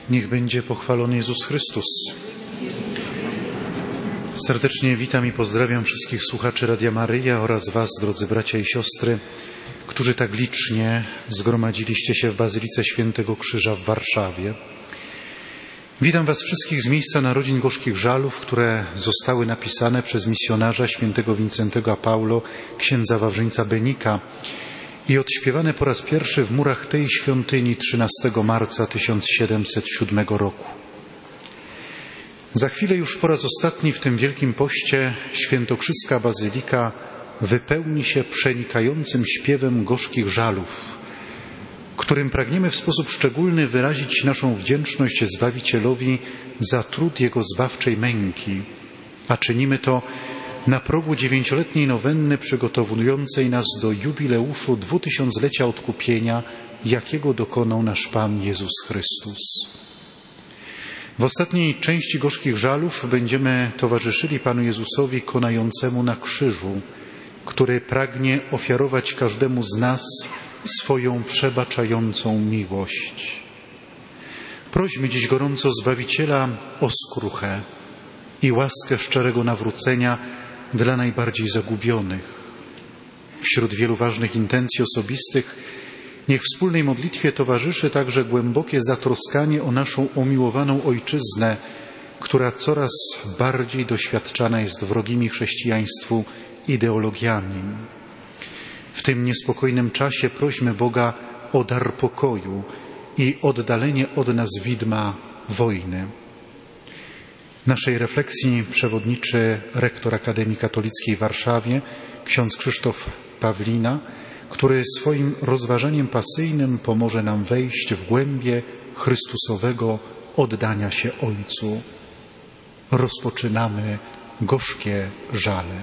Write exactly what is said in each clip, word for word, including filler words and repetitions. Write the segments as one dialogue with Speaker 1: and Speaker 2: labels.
Speaker 1: Niech będzie pochwalony Jezus Chrystus. Serdecznie witam i pozdrawiam wszystkich słuchaczy Radia Maryja oraz Was, drodzy bracia i siostry, którzy tak licznie zgromadziliście się w Bazylice Świętego Krzyża w Warszawie. Witam Was wszystkich z miejsca narodzin gorzkich żalów, które zostały napisane przez misjonarza świętego Wincentego a Paulo, księdza Wawrzyńca Benika i odśpiewane po raz pierwszy w murach tej świątyni trzynastego marca tysiąc siedemset siódmego roku. Za chwilę już po raz ostatni w tym Wielkim Poście świętokrzyska bazylika wypełni się przenikającym śpiewem gorzkich żalów, którym pragniemy w sposób szczególny wyrazić naszą wdzięczność Zbawicielowi za trud Jego zbawczej męki, a czynimy to na progu dziewięcioletniej nowenny przygotowującej nas do jubileuszu dwutysiąclecia odkupienia, jakiego dokonał nasz Pan Jezus Chrystus. W ostatniej części gorzkich żalów będziemy towarzyszyli Panu Jezusowi konającemu na krzyżu, który pragnie ofiarować każdemu z nas swoją przebaczającą miłość. Prośmy dziś gorąco Zbawiciela o skruchę i łaskę szczerego nawrócenia dla najbardziej zagubionych. Wśród wielu ważnych intencji osobistych niech wspólnej modlitwie towarzyszy także głębokie zatroskanie o naszą umiłowaną Ojczyznę, która coraz bardziej doświadczana jest wrogimi chrześcijaństwu ideologiami. W tym niespokojnym czasie prośmy Boga o dar pokoju i oddalenie od nas widma wojny. Naszej refleksji przewodniczy rektor Akademii Katolickiej w Warszawie, ksiądz Krzysztof Pawlina, który swoim rozważaniem pasyjnym pomoże nam wejść w głębie Chrystusowego oddania się Ojcu. Rozpoczynamy gorzkie żale.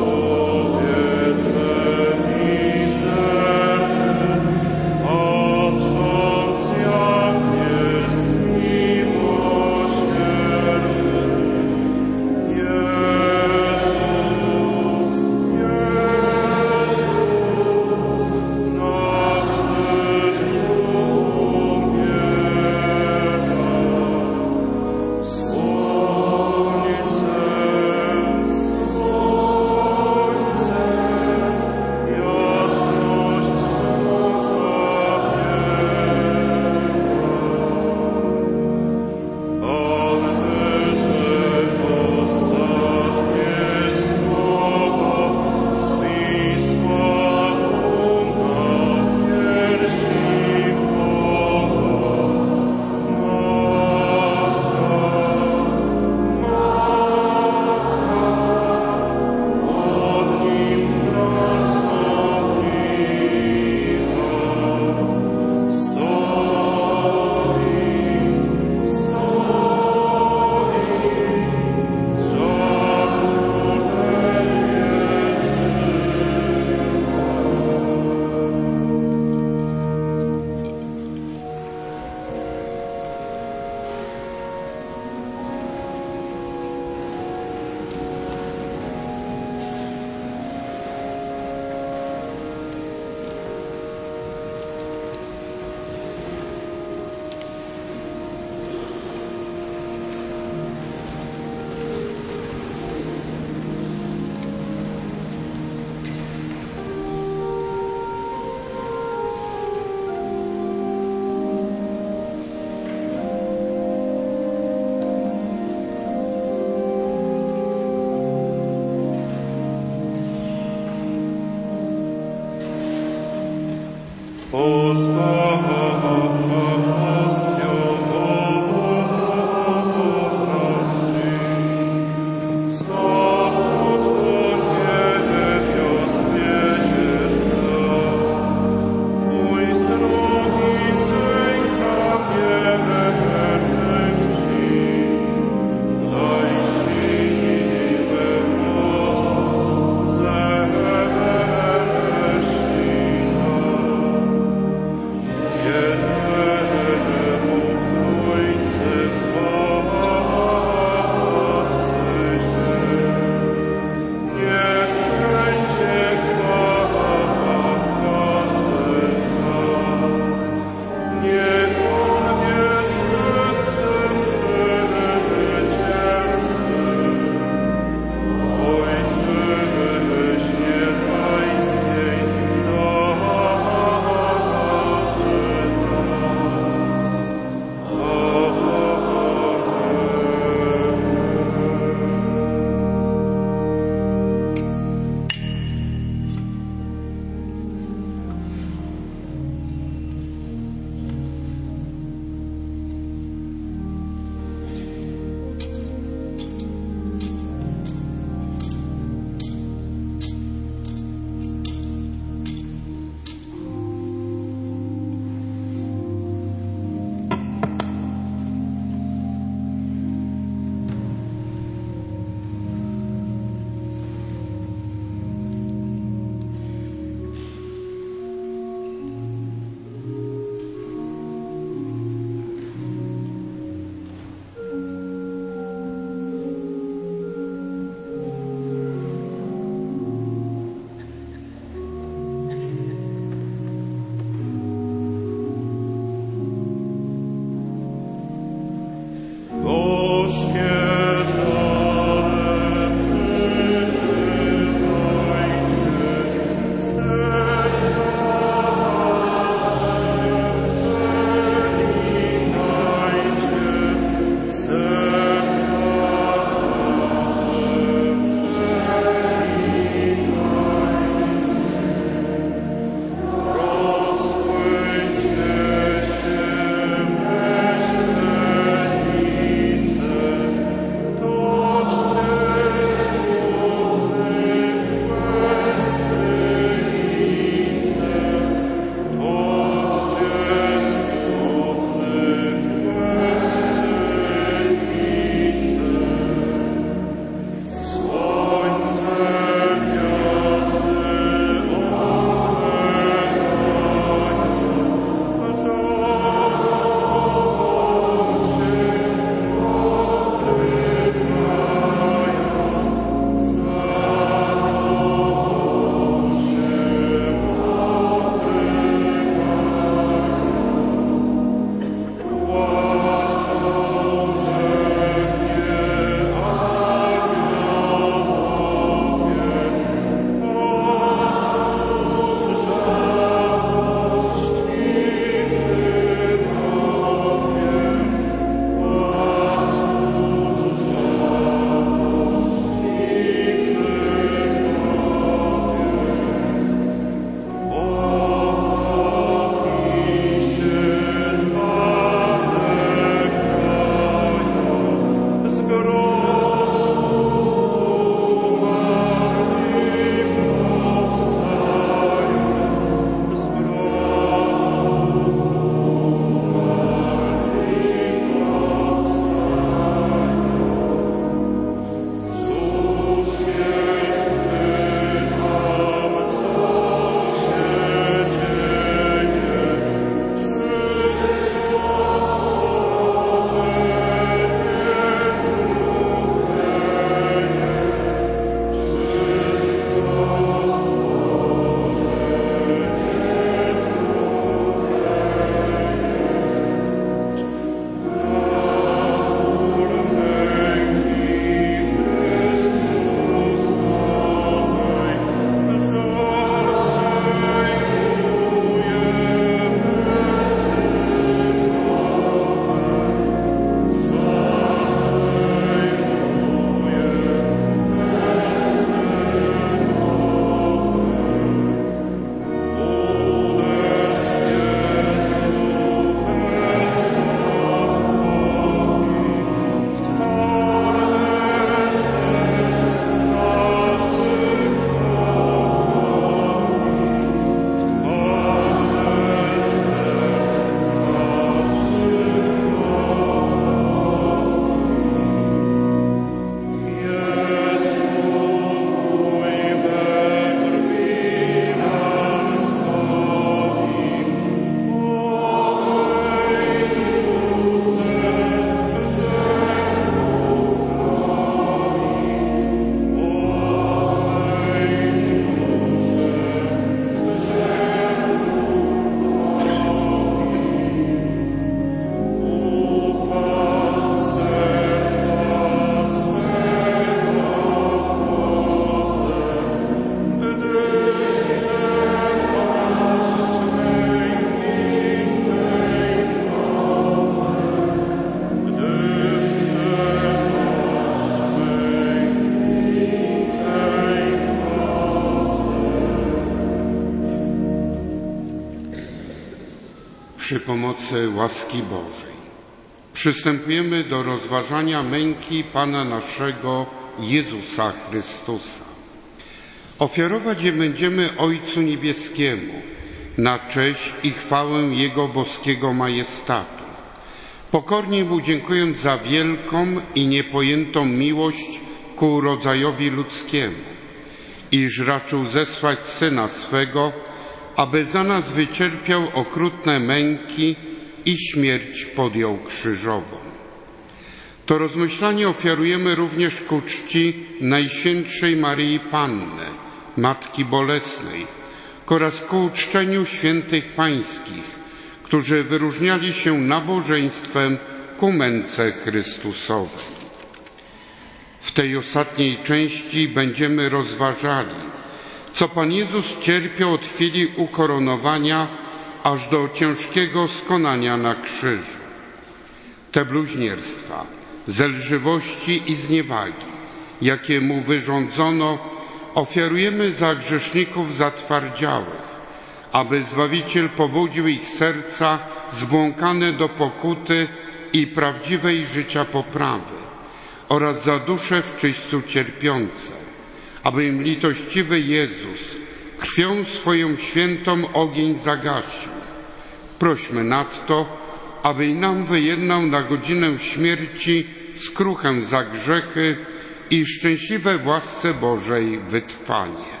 Speaker 2: Przy pomocy łaski Bożej przystępujemy do rozważania męki Pana naszego Jezusa Chrystusa. Ofiarować je będziemy Ojcu Niebieskiemu na cześć i chwałę Jego boskiego majestatu, pokornie Mu dziękując za wielką i niepojętą miłość ku rodzajowi ludzkiemu, iż raczył zesłać Syna swego, aby za nas wycierpiał okrutne męki i śmierć podjął krzyżową. To rozmyślanie ofiarujemy również ku czci Najświętszej Maryi Panny, Matki Bolesnej, oraz ku uczczeniu świętych pańskich, którzy wyróżniali się nabożeństwem ku męce Chrystusowej. W tej ostatniej części będziemy rozważali, co Pan Jezus cierpiał od chwili ukoronowania aż do ciężkiego skonania na krzyżu. Te bluźnierstwa, zelżywości i zniewagi, jakie Mu wyrządzono, ofiarujemy za grzeszników zatwardziałych, aby Zbawiciel pobudził ich serca zbłąkane do pokuty i prawdziwej życia poprawy oraz za dusze w czyśćcu cierpiące, aby im litościwy Jezus krwią swoją świętą ogień zagasił. Prośmy nadto, aby i nam wyjednał na godzinę śmierci skruchę za grzechy i szczęśliwe w łasce Bożej wytrwanie.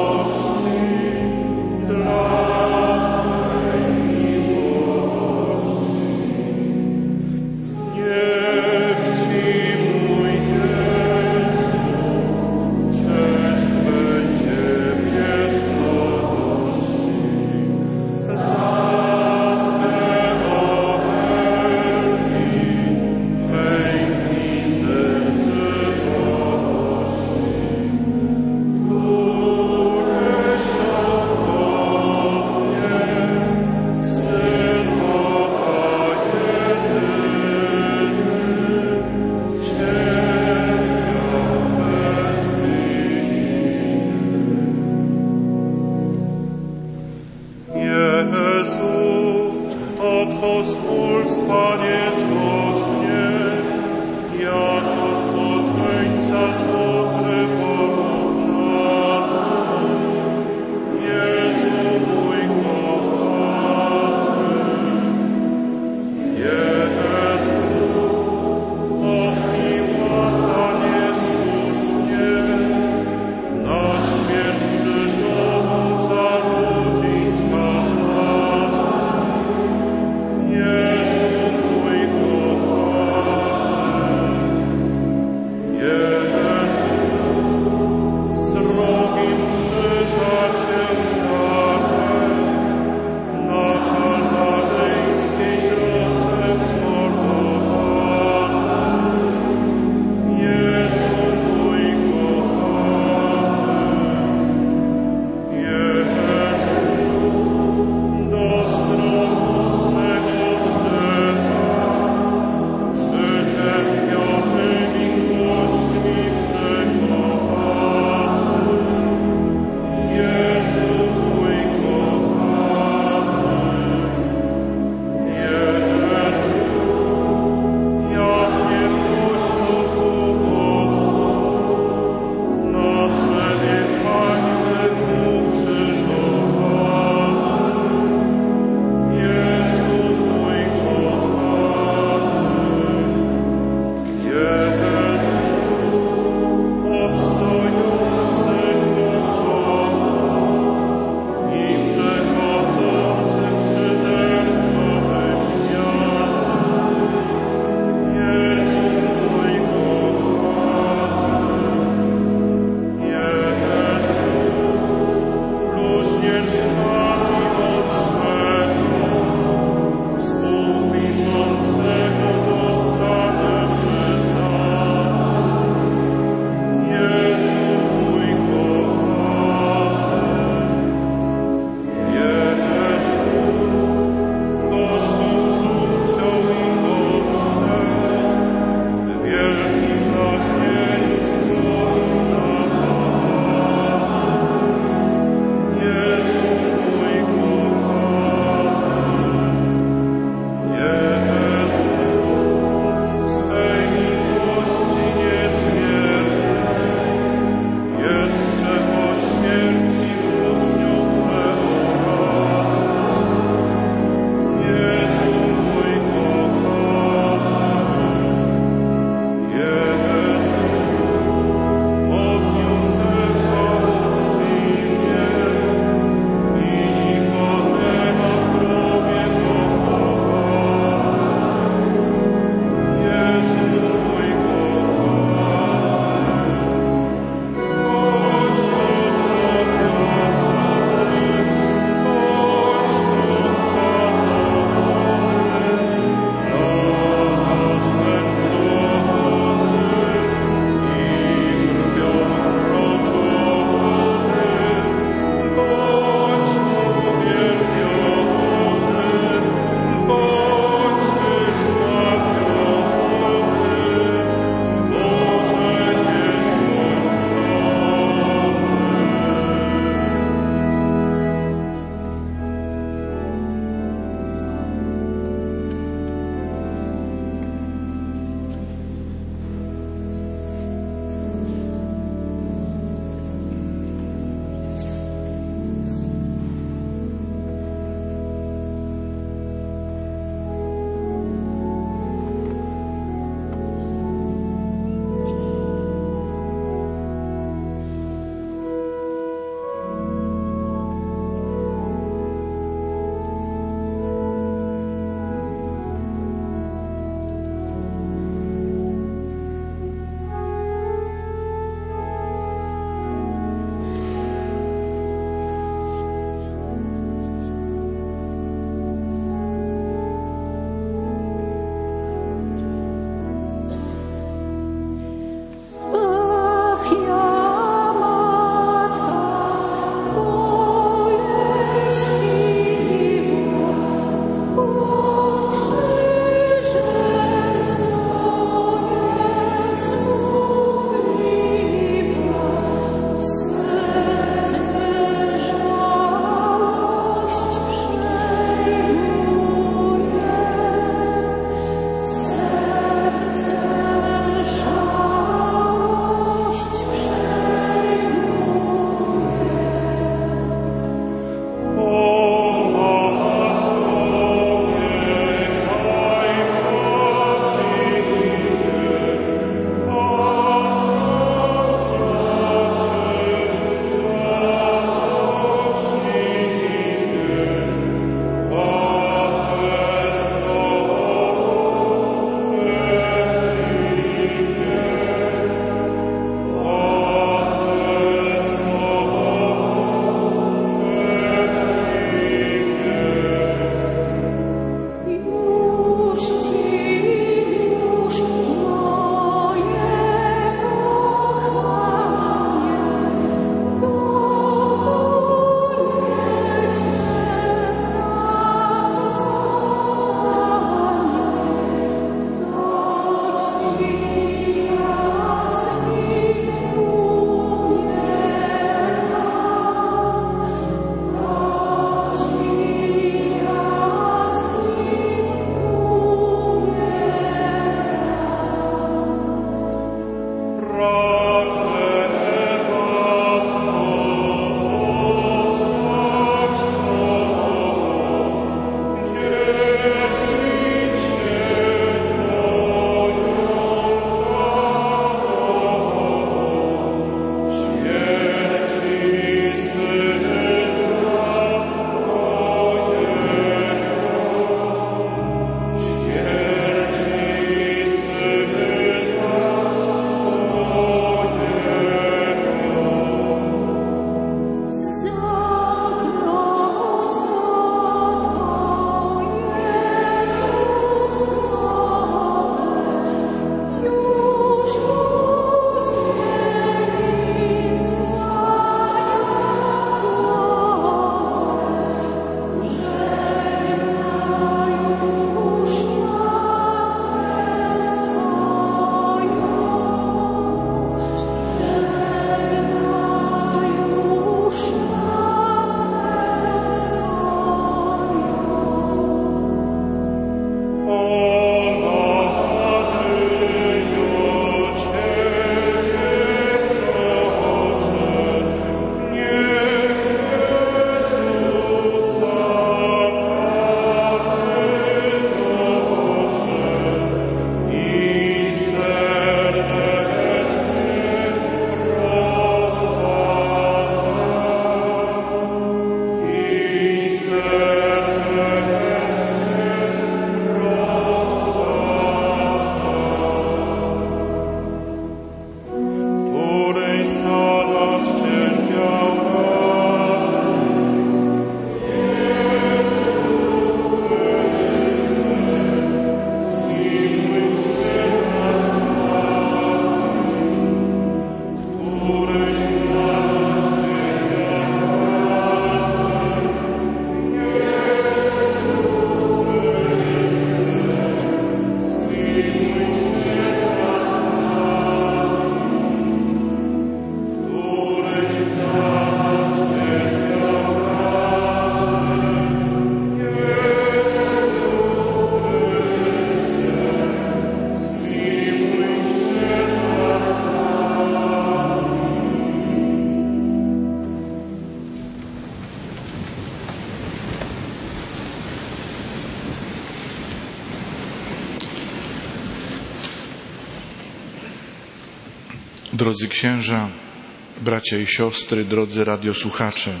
Speaker 3: Drodzy księża, bracia i siostry, drodzy radiosłuchacze.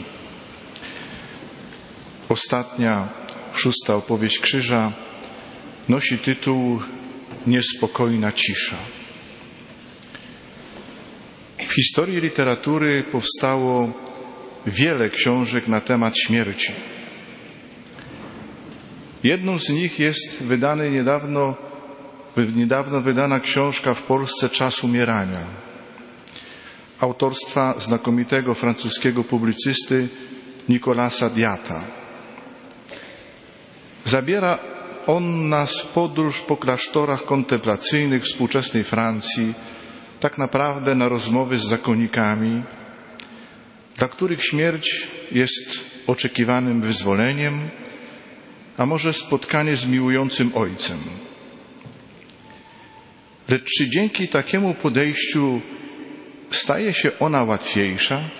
Speaker 3: Ostatnia, szósta opowieść krzyża nosi tytuł Niespokojna cisza. W historii literatury powstało wiele książek na temat śmierci. Jedną z nich jest wydany niedawno, niedawno wydana książka w Polsce Czas umierania, autorstwa znakomitego francuskiego publicysty Nicolasa Diata. Zabiera on nas w podróż po klasztorach kontemplacyjnych współczesnej Francji, tak naprawdę na rozmowy z zakonnikami, dla których śmierć jest oczekiwanym wyzwoleniem, a może spotkanie z miłującym Ojcem. Lecz czy dzięki takiemu podejściu staje się ona łatwiejsza?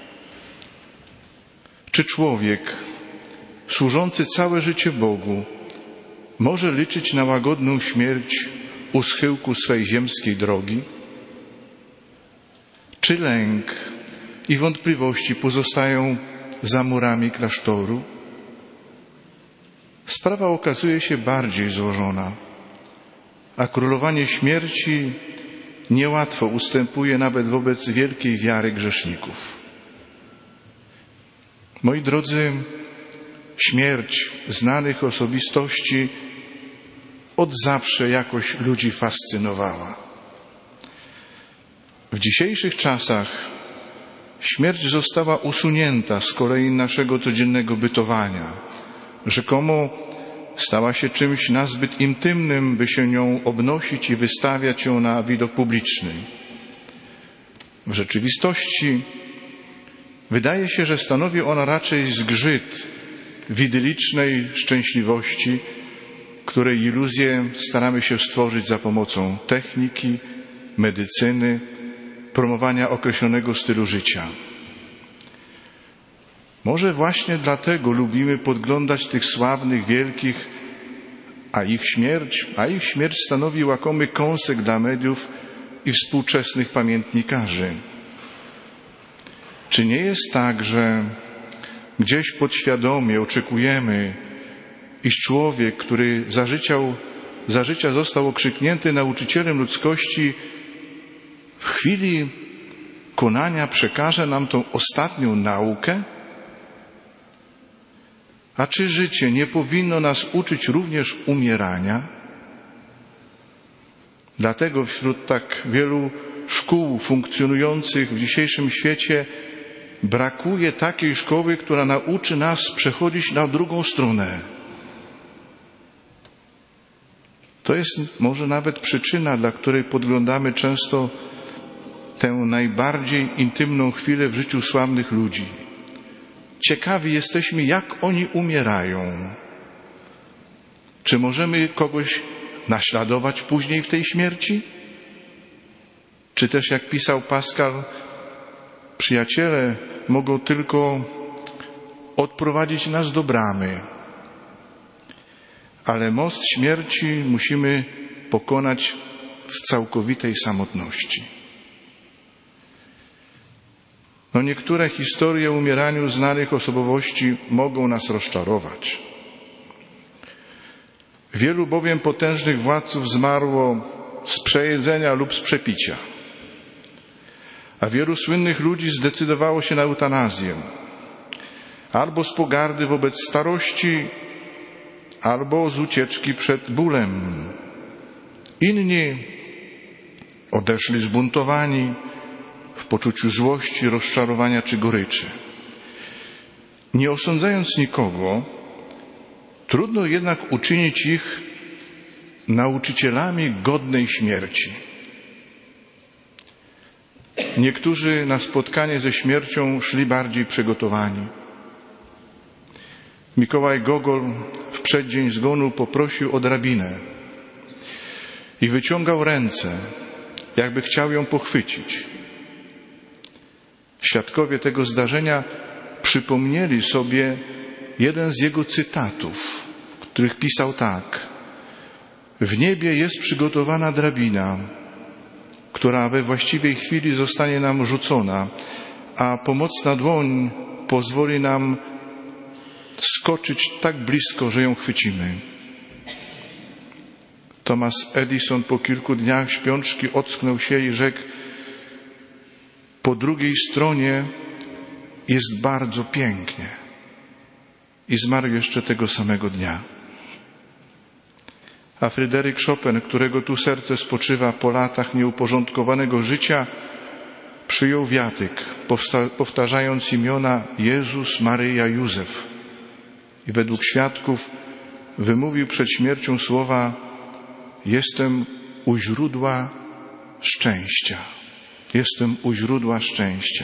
Speaker 3: Czy człowiek służący całe życie Bogu może liczyć na łagodną śmierć u schyłku swej ziemskiej drogi? Czy lęk i wątpliwości pozostają za murami klasztoru? Sprawa okazuje się bardziej złożona, a królowanie śmierci niełatwo ustępuje nawet wobec wielkiej wiary grzeszników. Moi drodzy, śmierć znanych osobistości od zawsze jakoś ludzi fascynowała. W dzisiejszych czasach śmierć została usunięta z kolei naszego codziennego bytowania. Rzekomo stała się czymś nazbyt intymnym, by się nią obnosić i wystawiać ją na widok publiczny. W rzeczywistości wydaje się, że stanowi ona raczej zgrzyt w idylicznej szczęśliwości, której iluzję staramy się stworzyć za pomocą techniki, medycyny, promowania określonego stylu życia. Może właśnie dlatego lubimy podglądać tych sławnych, wielkich, a ich śmierć, a ich śmierć stanowi łakomy kąsek dla mediów i współczesnych pamiętnikarzy. Czy nie jest tak, że gdzieś podświadomie oczekujemy, iż człowiek, który za życia, za życia został okrzyknięty nauczycielem ludzkości, w chwili konania przekaże nam tą ostatnią naukę? A czy życie nie powinno nas uczyć również umierania? Dlatego wśród tak wielu szkół funkcjonujących w dzisiejszym świecie brakuje takiej szkoły, która nauczy nas przechodzić na drugą stronę. To jest może nawet przyczyna, dla której podglądamy często tę najbardziej intymną chwilę w życiu sławnych ludzi. Ciekawi jesteśmy, jak oni umierają. Czy możemy kogoś naśladować później w tej śmierci? Czy też, jak pisał Pascal, przyjaciele mogą tylko odprowadzić nas do bramy, ale most śmierci musimy pokonać w całkowitej samotności. No niektóre historie o umieraniu znanych osobowości mogą nas rozczarować. Wielu bowiem potężnych władców zmarło z przejedzenia lub z przepicia, a wielu słynnych ludzi zdecydowało się na eutanazję, albo z pogardy wobec starości, albo z ucieczki przed bólem. Inni odeszli zbuntowani w poczuciu złości, rozczarowania czy goryczy. Nie osądzając nikogo, trudno jednak uczynić ich nauczycielami godnej śmierci. Niektórzy na spotkanie ze śmiercią szli bardziej przygotowani. Mikołaj Gogol w przeddzień zgonu poprosił o drabinę i wyciągał ręce, jakby chciał ją pochwycić. Świadkowie tego zdarzenia przypomnieli sobie jeden z jego cytatów, w których pisał tak: w niebie jest przygotowana drabina, która we właściwej chwili zostanie nam rzucona, a pomocna dłoń pozwoli nam skoczyć tak blisko, że ją chwycimy. Thomas Edison po kilku dniach śpiączki ocknął się i rzekł: po drugiej stronie jest bardzo pięknie. I zmarł jeszcze tego samego dnia. A Fryderyk Chopin, którego tu serce spoczywa po latach nieuporządkowanego życia, przyjął wiatyk, powtarzając imiona Jezus, Maryja, Józef. I według świadków wymówił przed śmiercią słowa: jestem u źródła szczęścia. Jestem u źródła szczęścia.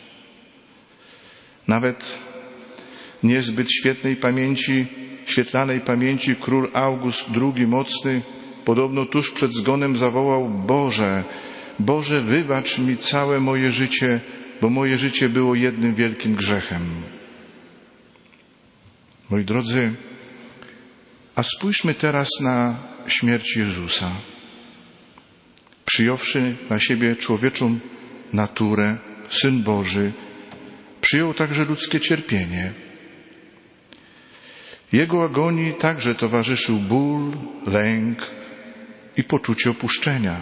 Speaker 3: Nawet niezbyt świetnej pamięci, świetlanej pamięci król August drugi Mocny podobno tuż przed zgonem zawołał: Boże, Boże, wybacz mi całe moje życie, bo moje życie było jednym wielkim grzechem. Moi drodzy, a spójrzmy teraz na śmierć Jezusa. Przyjąwszy na siebie człowieczą naturę, Syn Boży przyjął także ludzkie cierpienie. Jego agonii także towarzyszył ból, lęk i poczucie opuszczenia.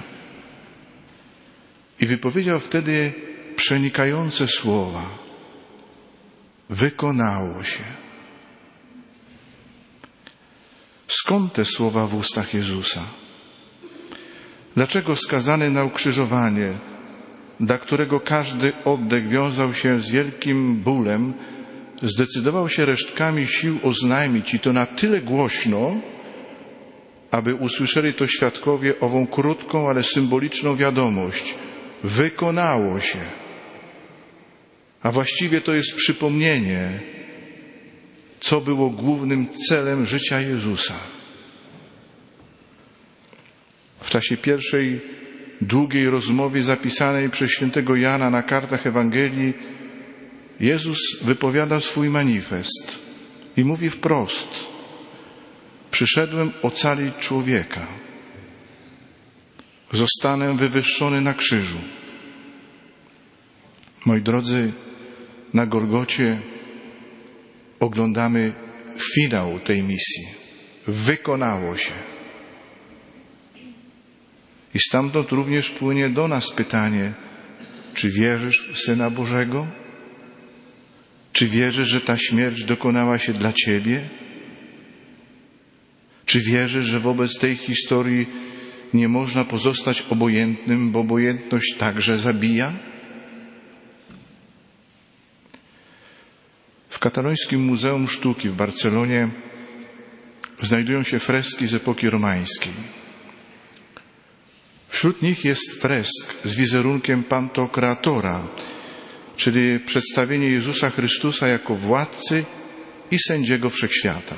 Speaker 3: I wypowiedział wtedy przenikające słowa: wykonało się. Skąd te słowa w ustach Jezusa? Dlaczego skazany na ukrzyżowanie, dla którego każdy oddech wiązał się z wielkim bólem, zdecydował się resztkami sił oznajmić, i to na tyle głośno, aby usłyszeli to świadkowie, ową krótką, ale symboliczną wiadomość: wykonało się. A właściwie to jest przypomnienie, co było głównym celem życia Jezusa. W czasie pierwszej długiej rozmowy zapisanej przez świętego Jana na kartach Ewangelii Jezus wypowiada swój manifest i mówi wprost: przyszedłem ocalić człowieka. Zostanę wywyższony na krzyżu. Moi drodzy, na Golgocie oglądamy finał tej misji. Wykonało się. I stamtąd również płynie do nas pytanie: czy wierzysz w Syna Bożego? Czy wierzysz, że ta śmierć dokonała się dla Ciebie? Czy wierzysz, że wobec tej historii nie można pozostać obojętnym, bo obojętność także zabija? W katalońskim Muzeum Sztuki w Barcelonie znajdują się freski z epoki romańskiej. Wśród nich jest fresk z wizerunkiem Pantokratora, czyli przedstawienie Jezusa Chrystusa jako władcy i sędziego wszechświata.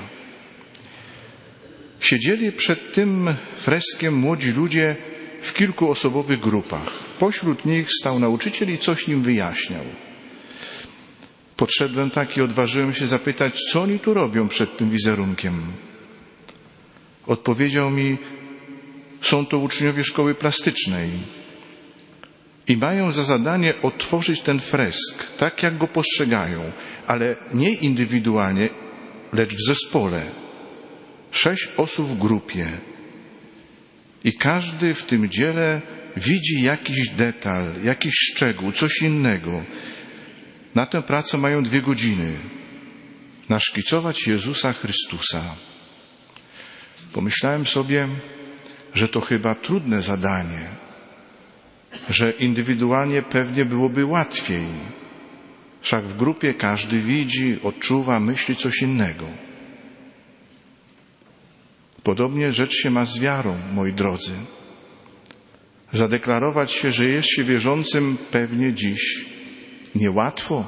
Speaker 3: Siedzieli przed tym freskiem młodzi ludzie w kilkuosobowych grupach. Pośród nich stał nauczyciel i coś im wyjaśniał. Podszedłem tak i odważyłem się zapytać, co oni tu robią przed tym wizerunkiem. Odpowiedział mi: są to uczniowie szkoły plastycznej i mają za zadanie odtworzyć ten fresk tak, jak go postrzegają, ale nie indywidualnie, lecz w zespole. Sześć osób w grupie i każdy w tym dziele widzi jakiś detal, jakiś szczegół, coś innego. Na tę pracę mają dwie godziny. Naszkicować Jezusa Chrystusa. Pomyślałem sobie, że to chyba trudne zadanie, że indywidualnie pewnie byłoby łatwiej. Wszak w grupie każdy widzi, odczuwa, myśli coś innego. Podobnie rzecz się ma z wiarą, moi drodzy. Zadeklarować się, że jest się wierzącym, pewnie dziś niełatwo.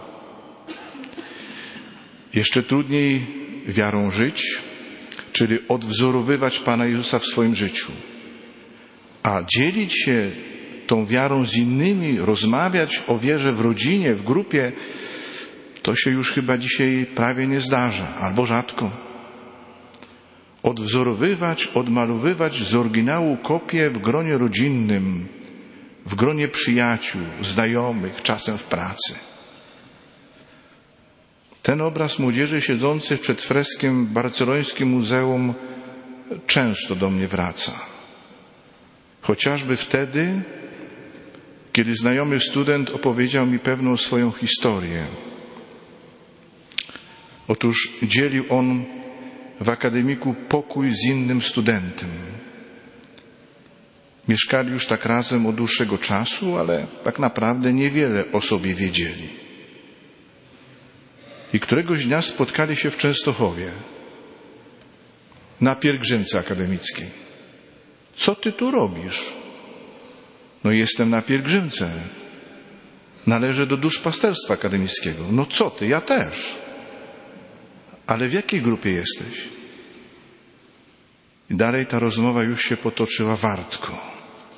Speaker 3: Jeszcze trudniej wiarą żyć, czyli odwzorowywać Pana Jezusa w swoim życiu. A dzielić się tą wiarą z innymi, rozmawiać o wierze w rodzinie, w grupie, to się już chyba dzisiaj prawie nie zdarza, albo rzadko. Odwzorowywać, odmalowywać z oryginału kopię w gronie rodzinnym, w gronie przyjaciół, znajomych, czasem w pracy. Ten obraz młodzieży siedzącej przed freskiem w barcelońskim muzeum często do mnie wraca. Chociażby wtedy, kiedy znajomy student opowiedział mi pewną swoją historię. Otóż dzielił on w akademiku pokój z innym studentem. Mieszkali już tak razem od dłuższego czasu, ale tak naprawdę niewiele o sobie wiedzieli. I któregoś dnia spotkali się w Częstochowie na pielgrzymce akademickiej. Co ty tu robisz? No jestem na pielgrzymce. Należę do duszpasterstwa akademickiego. No co ty, ja też. Ale w jakiej grupie jesteś? I dalej ta rozmowa już się potoczyła wartko.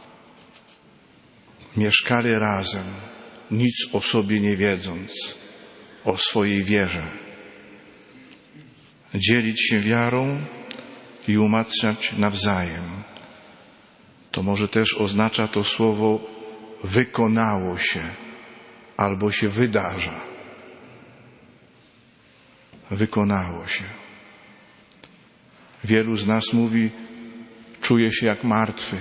Speaker 3: Mieszkali razem, nic o sobie nie wiedząc, o swojej wierze. Dzielić się wiarą i umacniać nawzajem. To może też oznacza to słowo wykonało się albo się wydarza. Wykonało się. Wielu z nas mówi, czuję się jak martwy.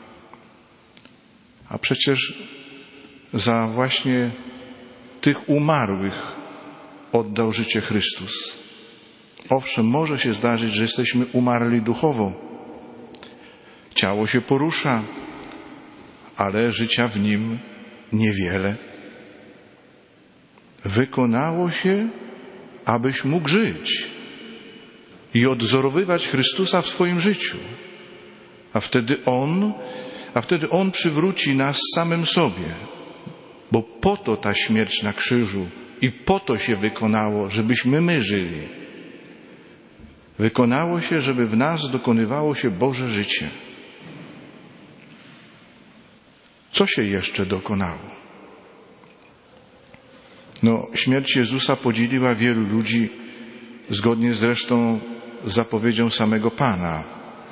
Speaker 3: A przecież za właśnie tych umarłych oddał życie Chrystus. Owszem, może się zdarzyć, że jesteśmy umarli duchowo. Ciało się porusza, ale życia w nim niewiele. Wykonało się, abyś mógł żyć i odwzorowywać Chrystusa w swoim życiu. A wtedy On, a wtedy On przywróci nas samym sobie, bo po to ta śmierć na krzyżu i po to się wykonało, żebyśmy my żyli. Wykonało się, żeby w nas dokonywało się Boże życie. Co się jeszcze dokonało? No, śmierć Jezusa podzieliła wielu ludzi, zgodnie zresztą z zapowiedzią samego Pana.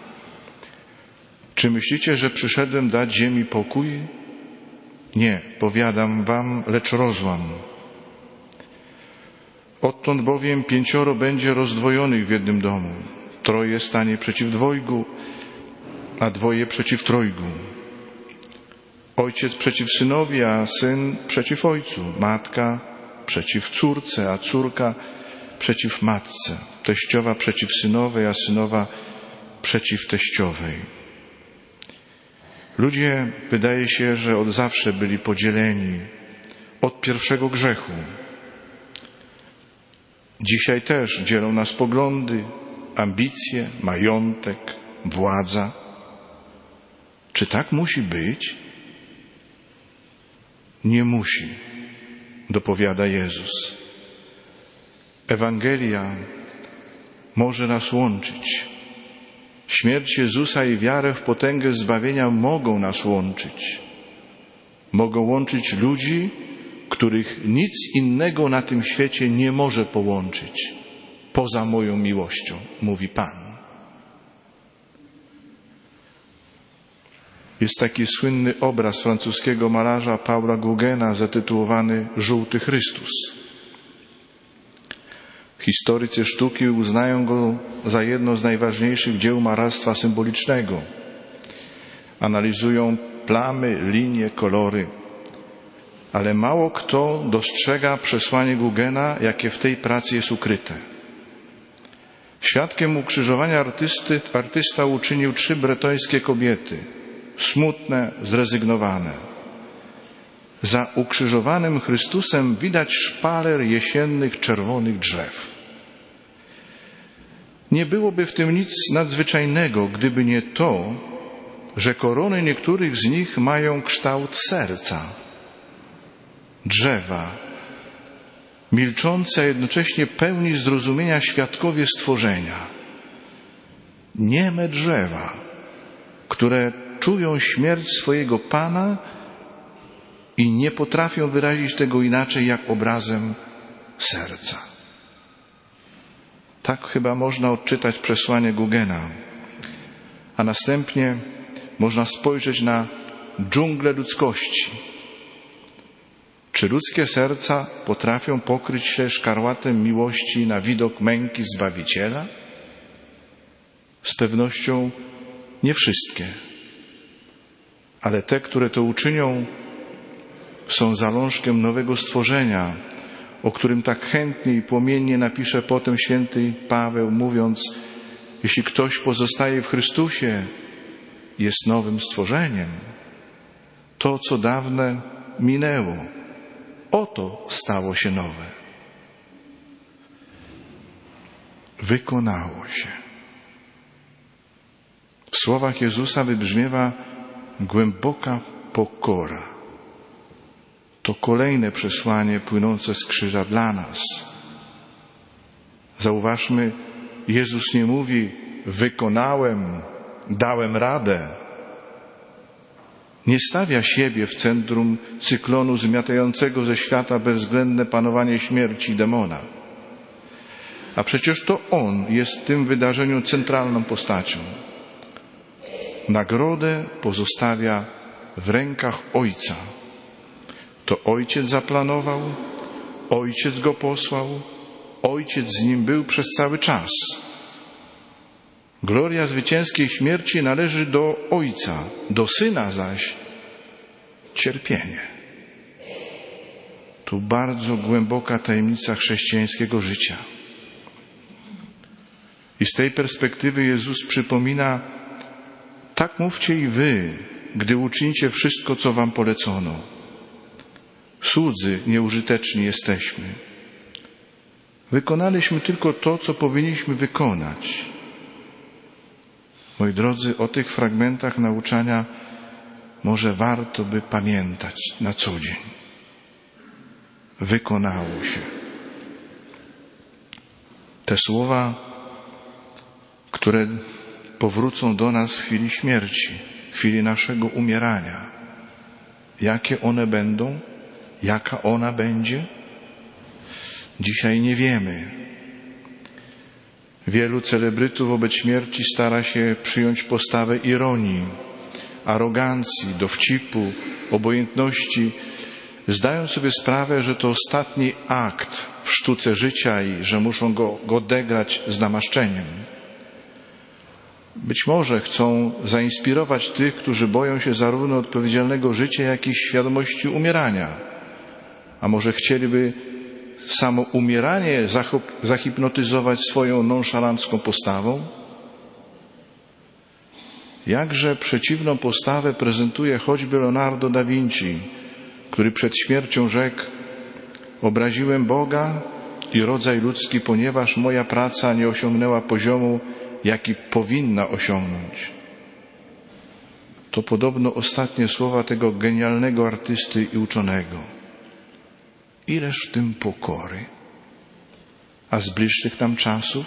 Speaker 3: Czy myślicie, że przyszedłem dać ziemi pokój? Nie, powiadam wam, lecz rozłam. Odtąd bowiem pięcioro będzie rozdwojonych w jednym domu. Troje stanie przeciw dwojgu, a dwoje przeciw trojgu. Ojciec przeciw synowi, a syn przeciw ojcu. Matka przeciw córce, a córka przeciw matce. Teściowa przeciw synowej, a synowa przeciw teściowej. Ludzie, wydaje się, że od zawsze byli podzieleni. Od pierwszego grzechu. Dzisiaj też dzielą nas poglądy, ambicje, majątek, władza. Czy tak musi być? Nie musi, dopowiada Jezus. Ewangelia może nas łączyć. Śmierć Jezusa i wiarę w potęgę zbawienia mogą nas łączyć. Mogą łączyć ludzi, których nic innego na tym świecie nie może połączyć poza moją miłością, mówi Pan. Jest taki słynny obraz francuskiego malarza Paula Gaugena zatytułowany Żółty Chrystus. Historycy sztuki uznają go za jedno z najważniejszych dzieł malarstwa symbolicznego. Analizują plamy, linie, kolory. Ale mało kto dostrzega przesłanie Gaugena, jakie w tej pracy jest ukryte. Świadkiem ukrzyżowania artysty, artysta uczynił trzy bretońskie kobiety, smutne, zrezygnowane. Za ukrzyżowanym Chrystusem widać szpaler jesiennych, czerwonych drzew. Nie byłoby w tym nic nadzwyczajnego, gdyby nie to, że korony niektórych z nich mają kształt serca. Drzewa, milczące, a jednocześnie pełni zrozumienia świadkowie stworzenia. Nieme drzewa, które czują śmierć swojego Pana i nie potrafią wyrazić tego inaczej jak obrazem serca. Tak chyba można odczytać przesłanie Gaugena. A następnie można spojrzeć na dżunglę ludzkości. Czy ludzkie serca potrafią pokryć się szkarłatem miłości na widok męki Zbawiciela? Z pewnością nie wszystkie. Ale te, które to uczynią, są zalążkiem nowego stworzenia, o którym tak chętnie i płomiennie napisze potem święty Paweł, mówiąc: jeśli ktoś pozostaje w Chrystusie, jest nowym stworzeniem. To, co dawne, minęło. Oto stało się nowe. Wykonało się. W słowach Jezusa wybrzmiewa głęboka pokora. To kolejne przesłanie płynące z krzyża dla nas. Zauważmy, Jezus nie mówi: wykonałem, dałem radę. Nie stawia siebie w centrum cyklonu zmiatającego ze świata bezwzględne panowanie śmierci i demona. A przecież to On jest w tym wydarzeniu centralną postacią. Nagrodę pozostawia w rękach Ojca. To Ojciec zaplanował, Ojciec Go posłał, Ojciec z Nim był przez cały czas. Gloria zwycięskiej śmierci należy do Ojca, do Syna zaś cierpienie. Tu bardzo głęboka tajemnica chrześcijańskiego życia. I z tej perspektywy Jezus przypomina: tak mówcie i wy, gdy uczynicie wszystko, co wam polecono. Słudzy nieużyteczni jesteśmy. Wykonaliśmy tylko to, co powinniśmy wykonać. Moi drodzy, o tych fragmentach nauczania może warto by pamiętać na co dzień. Wykonało się. Te słowa, które powrócą do nas w chwili śmierci, w chwili naszego umierania. Jakie one będą? Jaka ona będzie? Dzisiaj nie wiemy. Wielu celebrytów wobec śmierci stara się przyjąć postawę ironii, arogancji, dowcipu, obojętności, zdając sobie sprawę, że to ostatni akt w sztuce życia i że muszą go, go odegrać z namaszczeniem. Być może chcą zainspirować tych, którzy boją się zarówno odpowiedzialnego życia, jak i świadomości umierania. A może chcieliby samo umieranie zahipnotyzować swoją nonszalancką postawą? Jakże przeciwną postawę prezentuje choćby Leonardo da Vinci, który przed śmiercią rzekł: obraziłem Boga i rodzaj ludzki, ponieważ moja praca nie osiągnęła poziomu, jaki powinna osiągnąć. To podobno ostatnie słowa tego genialnego artysty i uczonego. Ileż w tym pokory. A z bliższych nam czasów?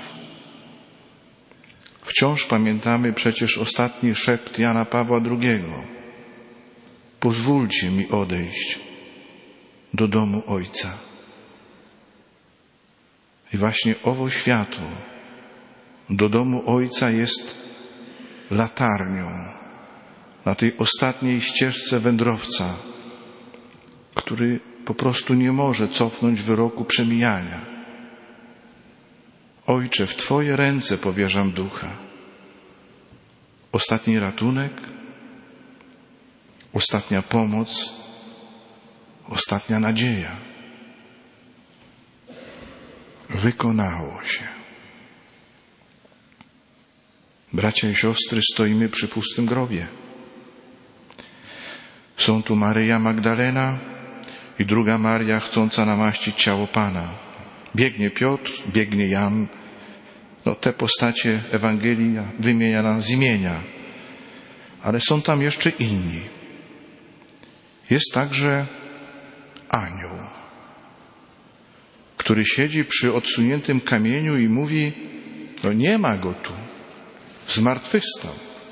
Speaker 3: Wciąż pamiętamy przecież ostatni szept Jana Pawła drugiego. Pozwólcie mi odejść do domu Ojca. I właśnie owo światło do domu Ojca jest latarnią na tej ostatniej ścieżce wędrowca, który po prostu nie może cofnąć wyroku przemijania. Ojcze, w Twoje ręce powierzam ducha. Ostatni ratunek, ostatnia pomoc, ostatnia nadzieja. Wykonało się. Bracia i siostry, stoimy przy pustym grobie. Są tu Maryja Magdalena i druga Maria chcąca namaścić ciało Pana. Biegnie Piotr, biegnie Jan. No, te postacie Ewangelia wymienia nam z imienia. Ale są tam jeszcze inni. Jest także anioł, który siedzi przy odsuniętym kamieniu i mówi: no nie ma go tu. Zmartwychwstał.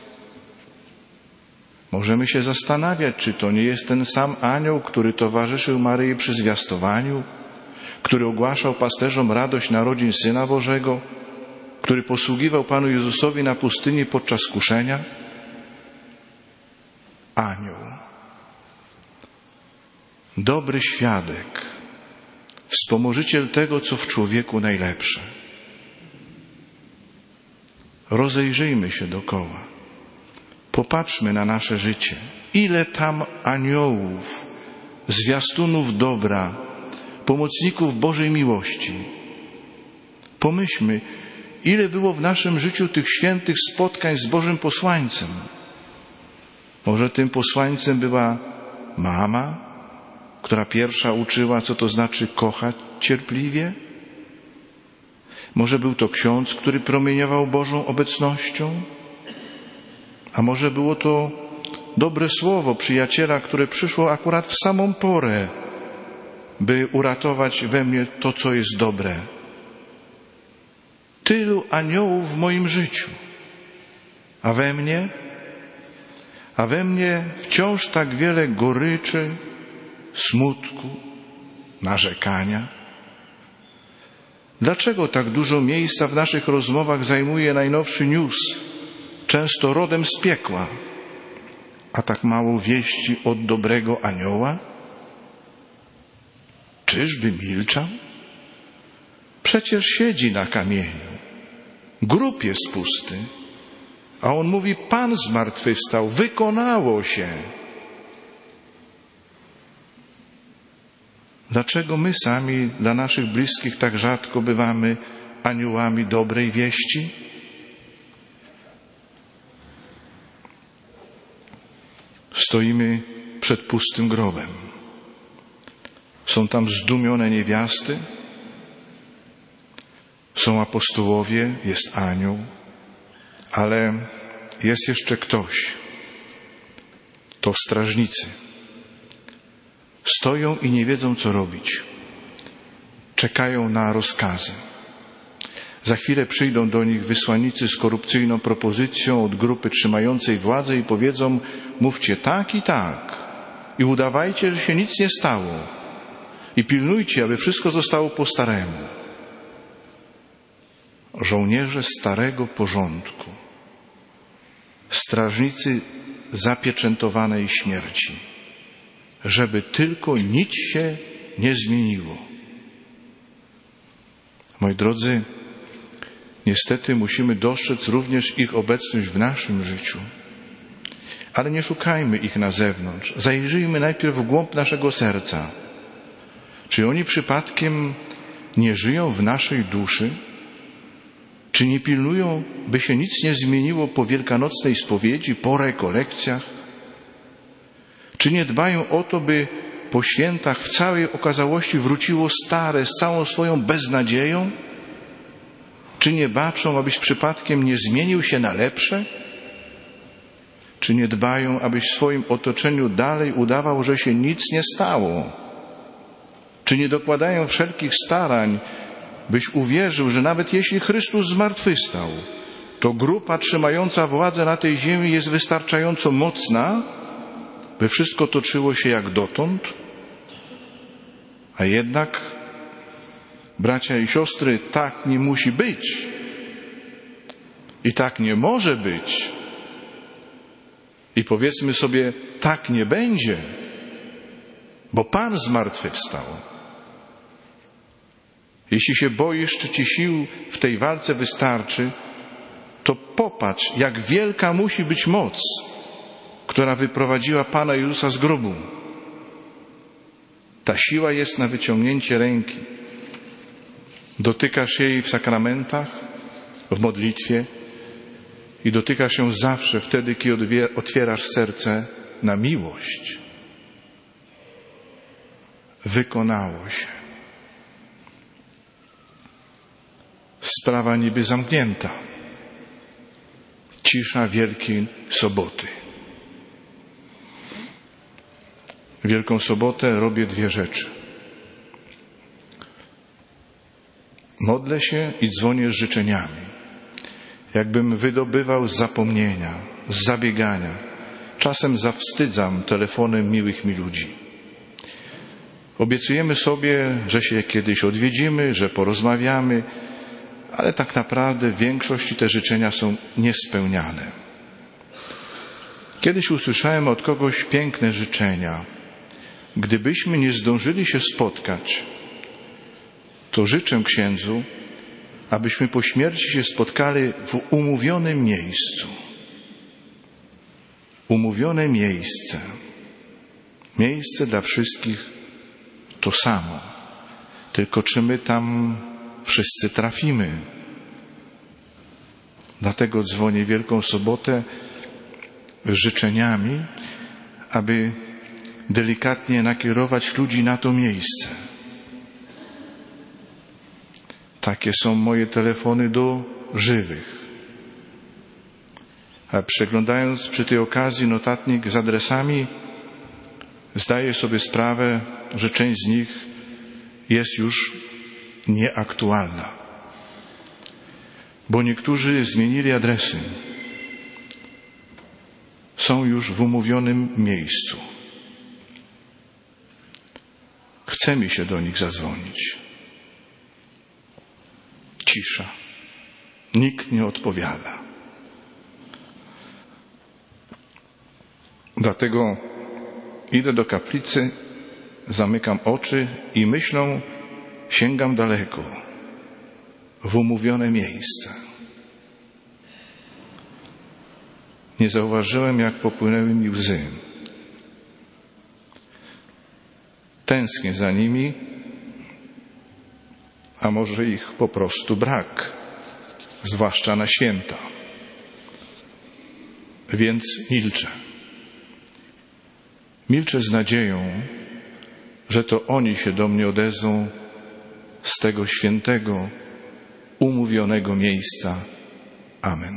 Speaker 3: Możemy się zastanawiać, czy to nie jest ten sam anioł, który towarzyszył Maryi przy zwiastowaniu, który ogłaszał pasterzom radość narodzin Syna Bożego, który posługiwał Panu Jezusowi na pustyni podczas kuszenia. Anioł. dobry świadek, wspomożyciel tego, co w człowieku najlepsze. Rozejrzyjmy się dookoła. Popatrzmy na nasze życie. Ile tam aniołów, zwiastunów dobra, pomocników Bożej miłości. Pomyślmy, ile było w naszym życiu tych świętych spotkań z Bożym posłańcem. Może tym posłańcem była mama, która pierwsza uczyła, co to znaczy kochać cierpliwie? Może był to ksiądz, który promieniował Bożą obecnością? A może było to dobre słowo przyjaciela, które przyszło akurat w samą porę, by uratować we mnie to, co jest dobre. Tylu aniołów w moim życiu, a we mnie, a we mnie wciąż tak wiele goryczy, smutku, narzekania. Dlaczego tak dużo miejsca w naszych rozmowach zajmuje najnowszy news, często rodem z piekła, a tak mało wieści od dobrego anioła? Czyżby milczał? Przecież siedzi na kamieniu. Grób jest pusty. A on mówi, Pan zmartwychwstał, wykonało się. Dlaczego my sami dla naszych bliskich tak rzadko bywamy aniołami dobrej wieści? Stoimy przed pustym grobem. Są tam zdumione niewiasty, są apostołowie, jest anioł, ale jest jeszcze ktoś. To strażnicy. Stoją i nie wiedzą, co robić. Czekają na rozkazy. Za chwilę przyjdą do nich wysłannicy z korupcyjną propozycją od grupy trzymającej władzę i powiedzą, mówcie tak i tak i udawajcie, że się nic nie stało i pilnujcie, aby wszystko zostało po staremu. Żołnierze starego porządku, strażnicy zapieczętowanej śmierci, żeby tylko nic się nie zmieniło. Moi drodzy, niestety musimy dostrzec również ich obecność w naszym życiu. Ale nie szukajmy ich na zewnątrz. Zajrzyjmy najpierw w głąb naszego serca. Czy oni przypadkiem nie żyją w naszej duszy? Czy nie pilnują, by się nic nie zmieniło po wielkanocnej spowiedzi, po rekolekcjach? Czy nie dbają o to, by po świętach w całej okazałości wróciło stare z całą swoją beznadzieją? Czy nie baczą, abyś przypadkiem nie zmienił się na lepsze? Czy nie dbają, abyś w swoim otoczeniu dalej udawał, że się nic nie stało? Czy nie dokładają wszelkich starań, byś uwierzył, że nawet jeśli Chrystus zmartwychwstał, to grupa trzymająca władzę na tej ziemi jest wystarczająco mocna, by wszystko toczyło się jak dotąd? A jednak, bracia i siostry, tak nie musi być. I tak nie może być. I powiedzmy sobie, tak nie będzie, bo Pan zmartwychwstał. Jeśli się boisz, czy ci sił w tej walce wystarczy, to popatrz, jak wielka musi być moc, która wyprowadziła Pana Jezusa z grobu. Ta siła jest na wyciągnięcie ręki. Dotykasz jej w sakramentach, w modlitwie i dotykasz ją zawsze wtedy, kiedy otwierasz serce na miłość. Wykonało się. Sprawa niby zamknięta. Cisza Wielkiej Soboty. W Wielką Sobotę robię dwie rzeczy. Modlę się i dzwonię z życzeniami. Jakbym wydobywał z zapomnienia, z zabiegania. Czasem zawstydzam telefonem miłych mi ludzi. Obiecujemy sobie, że się kiedyś odwiedzimy, że porozmawiamy, ale tak naprawdę w większości te życzenia są niespełniane. Kiedyś usłyszałem od kogoś piękne życzenia. Gdybyśmy nie zdążyli się spotkać, to życzę księdzu, abyśmy po śmierci się spotkali w umówionym miejscu. Umówione miejsce. Miejsce dla wszystkich to samo. Tylko czy my tam wszyscy trafimy? Dlatego dzwonię Wielką Sobotę z życzeniami, aby delikatnie nakierować ludzi na to miejsce. Takie są moje telefony do żywych. A przeglądając przy tej okazji notatnik z adresami, zdaję sobie sprawę, że część z nich jest już nieaktualna. Bo niektórzy zmienili adresy. Są już w umówionym miejscu. Chce mi się do nich zadzwonić. Cisza. Nikt nie odpowiada. Dlatego idę do kaplicy, zamykam oczy i myślą sięgam daleko, w umówione miejsce. Nie zauważyłem, jak popłynęły mi łzy. Tęsknię za nimi, a może ich po prostu brak, zwłaszcza na święta. Więc milczę. Milczę z nadzieją, że to oni się do mnie odezwą z tego świętego, umówionego miejsca. Amen.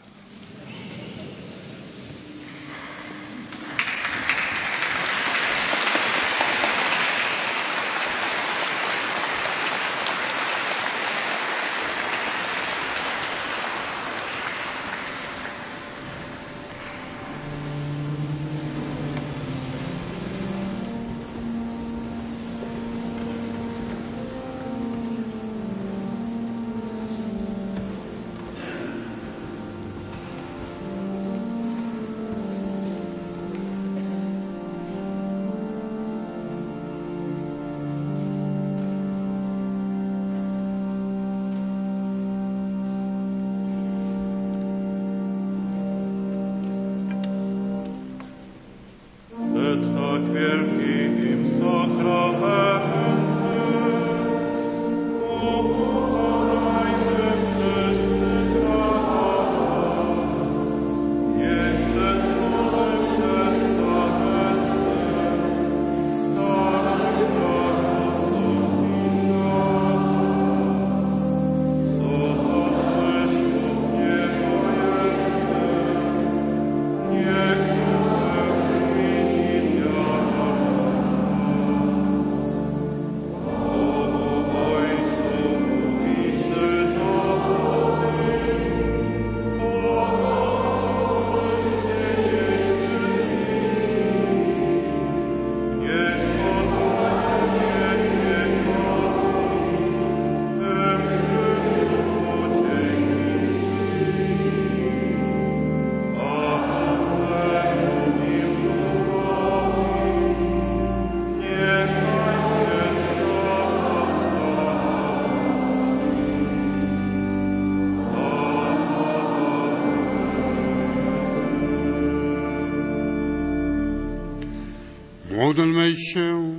Speaker 2: Módlmy się.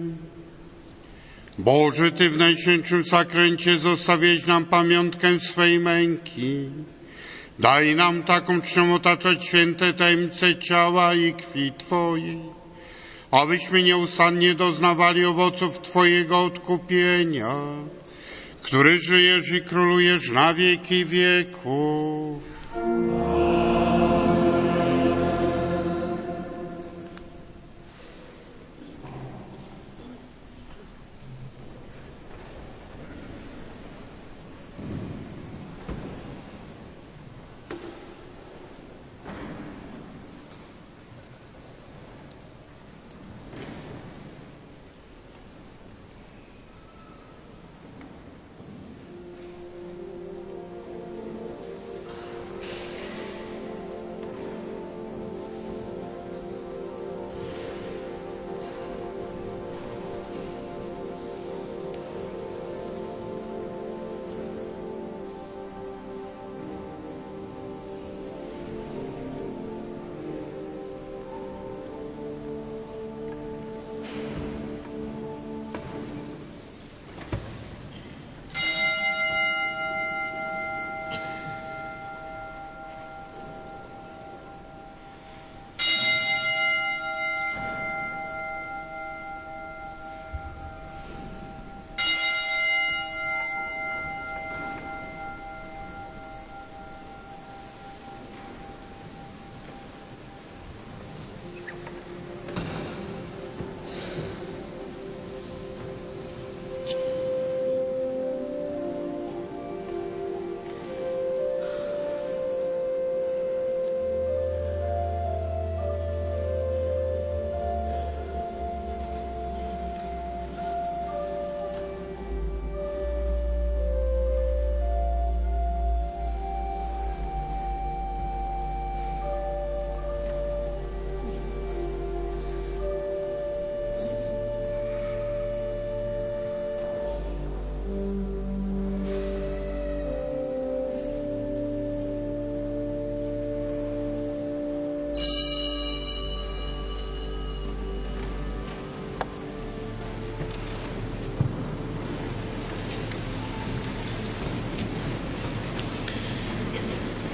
Speaker 2: Boże, Ty w Najświętszym Sakramencie zostawiłeś nam pamiątkę swej męki. Daj nam taką czcią otaczać święte tajemnice ciała i krwi Twojej, abyśmy nieustannie doznawali owoców Twojego odkupienia, który żyjesz i królujesz na wieki wieków.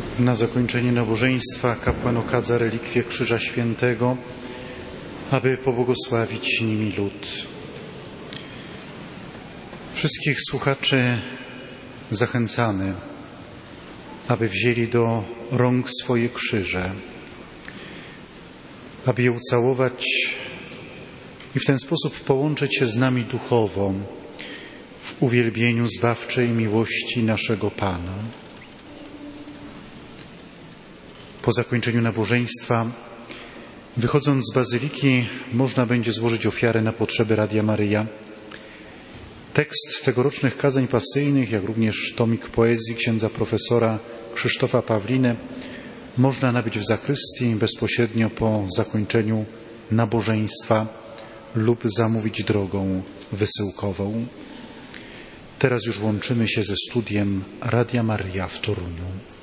Speaker 1: Na zakończenie nabożeństwa kapłan okadza relikwie Krzyża Świętego, aby pobłogosławić nimi lud. Wszystkich słuchaczy zachęcamy, aby wzięli do rąk swoje krzyże, aby je ucałować i w ten sposób połączyć się z nami duchowo w uwielbieniu zbawczej miłości naszego Pana. Po zakończeniu nabożeństwa, wychodząc z bazyliki, można będzie złożyć ofiarę na potrzeby Radia Maryja. Tekst tegorocznych kazań pasyjnych, jak również tomik poezji księdza profesora Krzysztofa Pawliny można nabyć w zakrystii bezpośrednio po zakończeniu nabożeństwa lub zamówić drogą wysyłkową. Teraz już łączymy się ze studiem Radia Maryja w Toruniu.